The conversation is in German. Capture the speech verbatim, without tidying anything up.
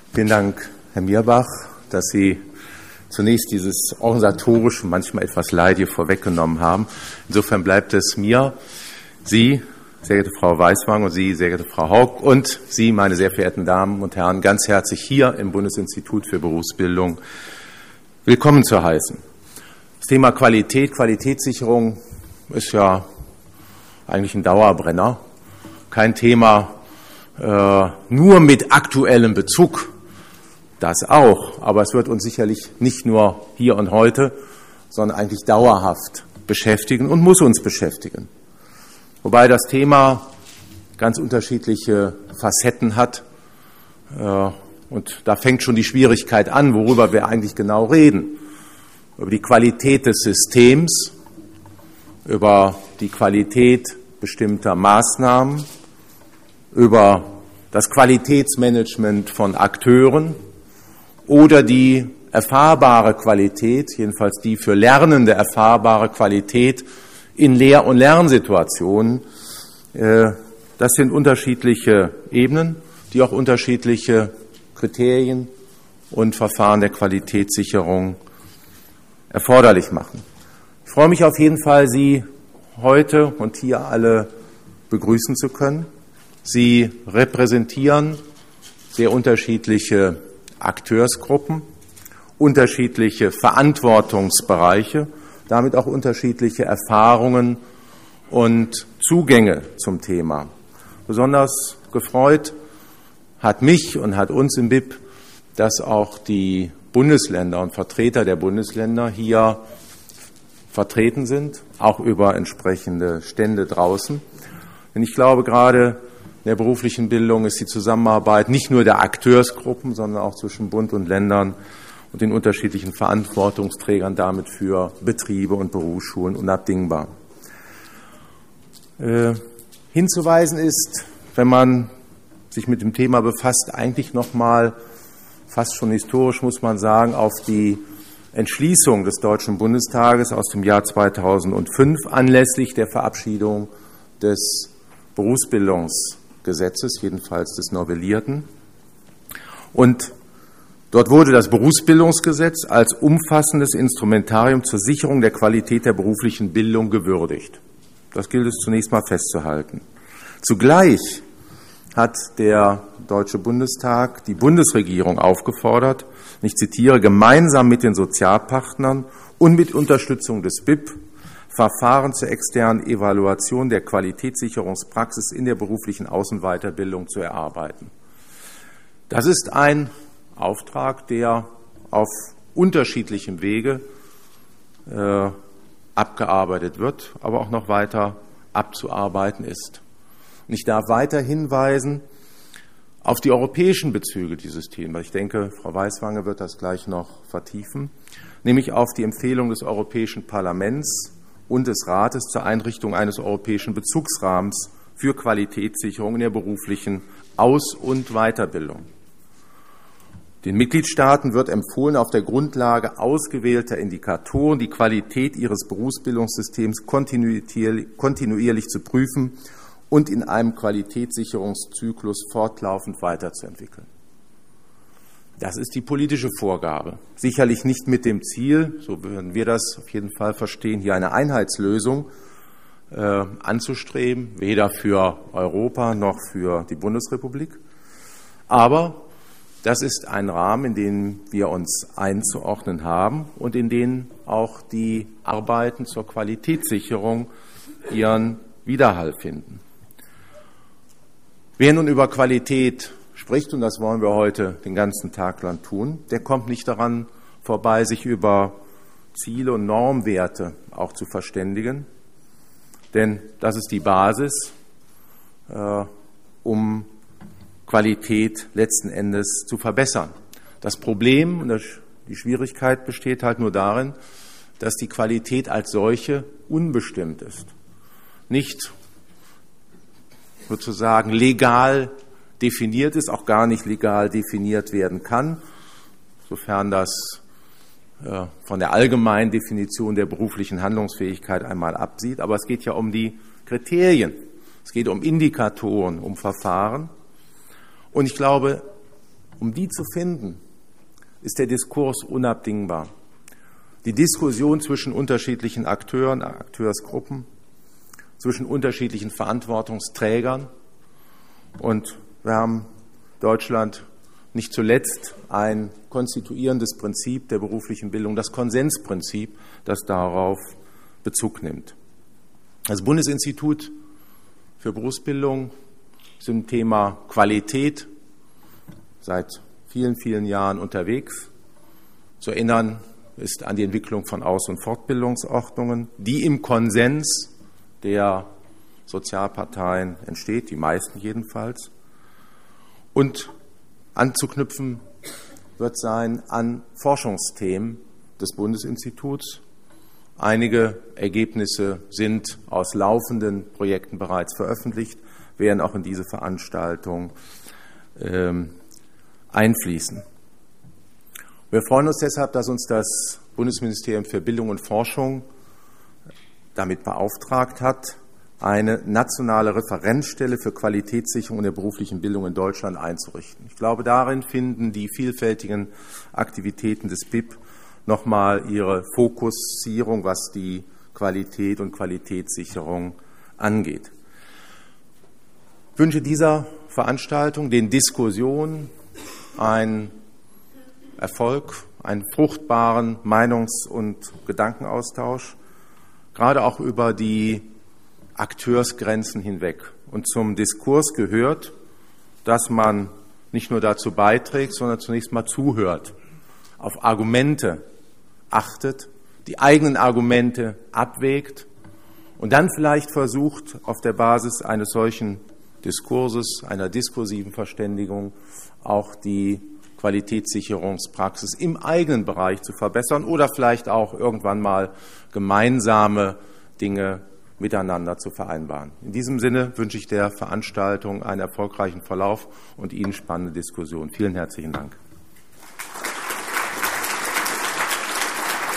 Vielen Dank, Herr Mirbach, dass Sie zunächst dieses organisatorische, manchmal etwas leidige vorweggenommen haben. Insofern bleibt es mir, Sie, sehr geehrte Frau Weiswang, und Sie, sehr geehrte Frau Haug, und Sie, meine sehr verehrten Damen und Herren, ganz herzlich hier im Bundesinstitut für Berufsbildung willkommen zu heißen. Das Thema Qualität, Qualitätssicherung ist ja eigentlich ein Dauerbrenner. Kein Thema äh, nur mit aktuellem Bezug, das auch, aber es wird uns sicherlich nicht nur hier und heute, sondern eigentlich dauerhaft beschäftigen und muss uns beschäftigen. Wobei das Thema ganz unterschiedliche Facetten hat, äh, und da fängt schon die Schwierigkeit an, worüber wir eigentlich genau reden. Über die Qualität des Systems, über die Qualität bestimmter Maßnahmen, über das Qualitätsmanagement von Akteuren oder die erfahrbare Qualität, jedenfalls die für Lernende erfahrbare Qualität in Lehr- und Lernsituationen. Das sind unterschiedliche Ebenen, die auch unterschiedliche Kriterien und Verfahren der Qualitätssicherung erforderlich machen. Ich freue mich auf jeden Fall, Sie heute und hier alle begrüßen zu können. Sie repräsentieren sehr unterschiedliche Akteursgruppen, unterschiedliche Verantwortungsbereiche, damit auch unterschiedliche Erfahrungen und Zugänge zum Thema. Besonders gefreut hat mich und hat uns im B I P, dass auch die Bundesländer und Vertreter der Bundesländer hier vertreten sind, auch über entsprechende Stände draußen. Denn ich glaube, gerade in der beruflichen Bildung ist die Zusammenarbeit nicht nur der Akteursgruppen, sondern auch zwischen Bund und Ländern und den unterschiedlichen Verantwortungsträgern damit für Betriebe und Berufsschulen unabdingbar. Äh, hinzuweisen ist, wenn man sich mit dem Thema befasst, eigentlich nochmal, fast schon historisch muss man sagen, auf die Entschließung des Deutschen Bundestages aus dem Jahr zweitausendfünf anlässlich der Verabschiedung des Berufsbildungsgesetzes, jedenfalls des novellierten. Und dort wurde das Berufsbildungsgesetz als umfassendes Instrumentarium zur Sicherung der Qualität der beruflichen Bildung gewürdigt. Das gilt es zunächst mal festzuhalten. Zugleich hat der Deutsche Bundestag die Bundesregierung aufgefordert, ich zitiere, gemeinsam mit den Sozialpartnern und mit Unterstützung des B I P Verfahren zur externen Evaluation der Qualitätssicherungspraxis in der beruflichen Aus- und Weiterbildung zu erarbeiten. Das ist ein Auftrag, der auf unterschiedlichem Wege äh, abgearbeitet wird, aber auch noch weiter abzuarbeiten ist. Und ich darf weiter hinweisen auf die europäischen Bezüge dieses Themas. Ich denke, Frau Weiswange wird das gleich noch vertiefen, nämlich auf die Empfehlung des Europäischen Parlaments und des Rates zur Einrichtung eines europäischen Bezugsrahmens für Qualitätssicherung in der beruflichen Aus- und Weiterbildung. Den Mitgliedstaaten wird empfohlen, auf der Grundlage ausgewählter Indikatoren die Qualität ihres Berufsbildungssystems kontinuierlich zu prüfen und in einem Qualitätssicherungszyklus fortlaufend weiterzuentwickeln. Das ist die politische Vorgabe. Sicherlich nicht mit dem Ziel, so würden wir das auf jeden Fall verstehen, hier eine Einheitslösung äh, anzustreben, weder für Europa noch für die Bundesrepublik. Aber das ist ein Rahmen, in den wir uns einzuordnen haben und in den auch die Arbeiten zur Qualitätssicherung ihren Widerhall finden. Wer nun über Qualität spricht, und das wollen wir heute den ganzen Tag lang tun, der kommt nicht daran vorbei, sich über Ziele und Normwerte auch zu verständigen. Denn das ist die Basis, äh, um Qualität letzten Endes zu verbessern. Das Problem und die Schwierigkeit besteht halt nur darin, dass die Qualität als solche unbestimmt ist. Nicht sozusagen legal definiert ist, auch gar nicht legal definiert werden kann, sofern das äh, von der allgemeinen Definition der beruflichen Handlungsfähigkeit einmal absieht. Aber es geht ja um die Kriterien, es geht um Indikatoren, um Verfahren. Und ich glaube, Um die zu finden, ist der Diskurs unabdingbar. Die Diskussion zwischen unterschiedlichen Akteuren, Akteursgruppen, zwischen unterschiedlichen Verantwortungsträgern. Und wir haben Deutschland nicht zuletzt ein konstituierendes Prinzip der beruflichen Bildung, das Konsensprinzip, das darauf Bezug nimmt. Das Bundesinstitut für Berufsbildung ist im Thema Qualität seit vielen, vielen Jahren unterwegs. Zu erinnern ist an die Entwicklung von Aus- und Fortbildungsordnungen, die im Konsens der Sozialparteien entsteht, die meisten jedenfalls. Und anzuknüpfen wird sein an Forschungsthemen des Bundesinstituts. Einige Ergebnisse sind aus laufenden Projekten bereits veröffentlicht, werden auch in diese Veranstaltung ähm, einfließen. Wir freuen uns deshalb, dass uns das Bundesministerium für Bildung und Forschung damit beauftragt hat, eine nationale Referenzstelle für Qualitätssicherung in der beruflichen Bildung in Deutschland einzurichten. Ich glaube, darin finden die vielfältigen Aktivitäten des B I B nochmal ihre Fokussierung, was die Qualität und Qualitätssicherung angeht. Ich wünsche dieser Veranstaltung, den Diskussionen, einen Erfolg, einen fruchtbaren Meinungs- und Gedankenaustausch, gerade auch über die Akteursgrenzen hinweg. Und zum Diskurs gehört, dass man nicht nur dazu beiträgt, sondern zunächst mal zuhört, auf Argumente achtet, die eigenen Argumente abwägt und dann vielleicht versucht, auf der Basis eines solchen Diskurses, einer diskursiven Verständigung, auch die Qualitätssicherungspraxis im eigenen Bereich zu verbessern oder vielleicht auch irgendwann mal gemeinsame Dinge miteinander zu vereinbaren. In diesem Sinne wünsche ich der Veranstaltung einen erfolgreichen Verlauf und Ihnen spannende Diskussion. Vielen herzlichen Dank.